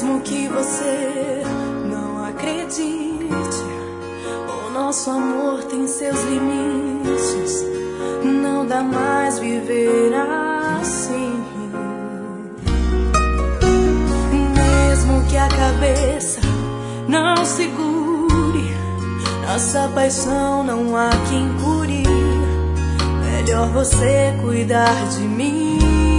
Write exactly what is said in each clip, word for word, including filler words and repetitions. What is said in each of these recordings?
Mesmo que você não acredite, o nosso amor tem seus limites. Não dá mais viver assim. Mesmo que a cabeça não segure, nossa paixão não há quem cure. Melhor você cuidar de mim.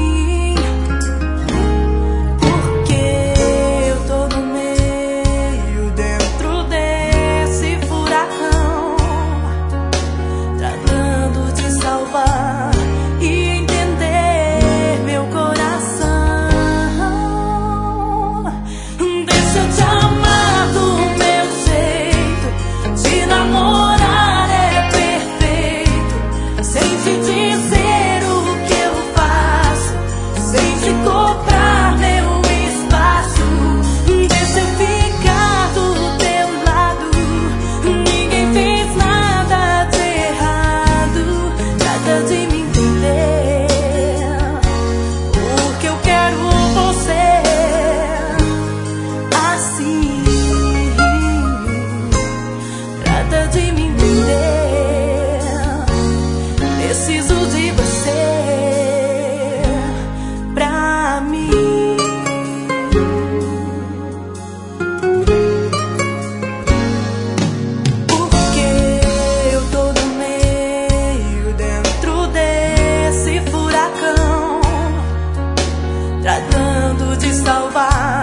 Preciso de você pra mim. Porque eu tô no meio, dentro desse furacão, tratando de salvar.